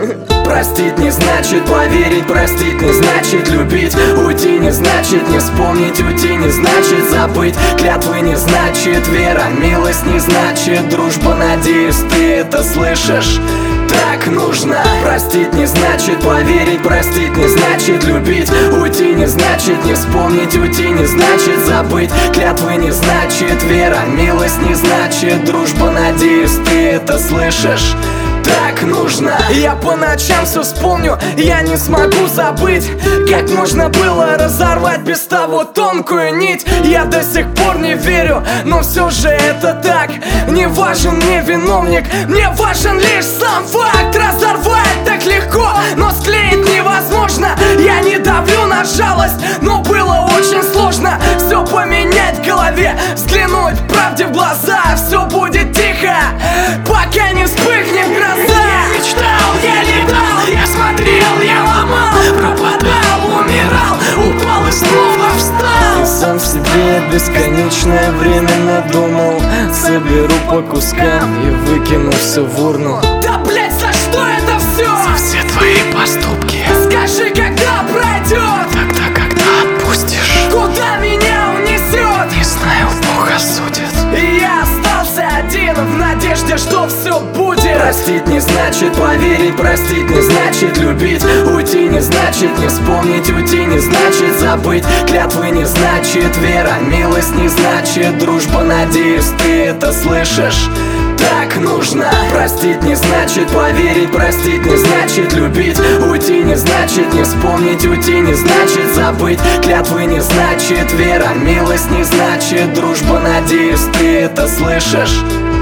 Простить не значит поверить, простить не значит любить. Уйти не значит не вспомнить, уйти не значит забыть. Клятвы не значит вера, милость не значит дружба. Надеюсь, ты это слышишь. Так нужно. Простить не значит поверить, простить не значит любить. Уйти не значит не вспомнить, уйти не значит забыть. Клятвы не значит вера, милость не значит дружба. Надеюсь, ты это слышишь. Так нужно. Я по ночам все вспомню, я не смогу забыть, как можно было разорвать без того тонкую нить. Я до сих пор не верю, но все же это так. Не важен мне виновник, мне важен лишь сам факт. Разорвать так легко, но склеить невозможно. Я не давлю на жалость, но было очень сложно все поменять в голове, взглянуть правде в глаза. Все будет тихо, пока не вспыхнет гроза. Я мечтал, я летал, я смотрел, я ломал, пропадал, умирал, упал и снова встал. И сам в себе бесконечное время надумал. Соберу по кускам и выкину все в урну. Да блять, за что это все? За все твои поступки. Скажи, когда пройдет? Тогда, когда отпустишь. Куда меня унесет? Не знаю, Бог осудит. И я остался один в надежде, что все будет. Простить не значит поверить, простить не значит любить. Уйти не значит не вспомнить, уйти не значит забыть. Клятвы не значит вера, милость не значит дружба. Надеюсь, ты это слышишь. Так нужно. Простить не значит поверить, простить не значит любить. Уйти не значит не вспомнить, уйти не значит забыть. Клятвы не значит вера, милость не значит дружба. Надеюсь, ты это слышишь.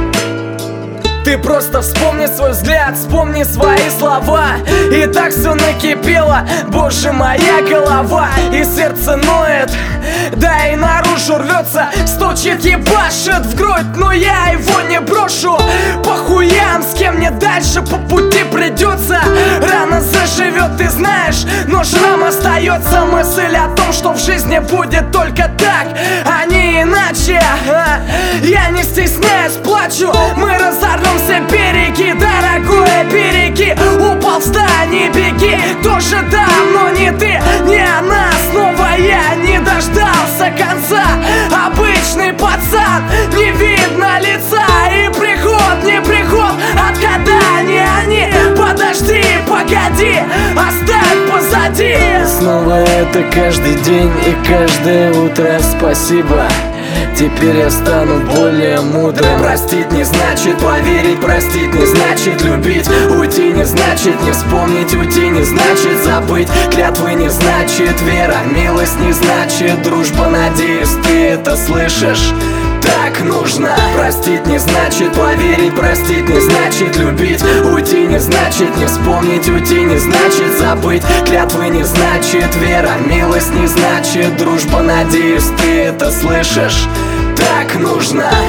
Ты просто вспомни свой взгляд, вспомни свои слова. И так все накипело, боже, моя голова. И сердце ноет, да и наружу рвется. Стучит, ебашит в грудь, но я его не брошу. По хуям, с кем мне дальше по пути придется. Рана заживет, ты знаешь, но шрам остается. Мысль о том, что в жизни будет только так, а не иначе. Я не стесняюсь, плачу. Мы разорвем все береги, дорогое, береги. Упал, встань и беги. Тоже да, но не ты, не она. Снова я не дождался конца. Обычный пацан, не видно лица. И приход, не приход, отгада не они. Подожди, погоди, оставь позади. Снова это каждый день и каждое утро. Спасибо, теперь я стану более мудрым. Простить не значит поверить, простить не значит любить. Уйти не значит не вспомнить, уйти не значит забыть. Клятвы не значит вера, милость не значит дружба. Надеюсь, ты это слышишь. Так нужно. Простить не значит поверить, простить не значит любить. Уйти не значит не вспомнить, уйти не значит забыть. Клятвы не значит вера, милость не значит дружба. Надеюсь, ты это слышишь. Так нужно.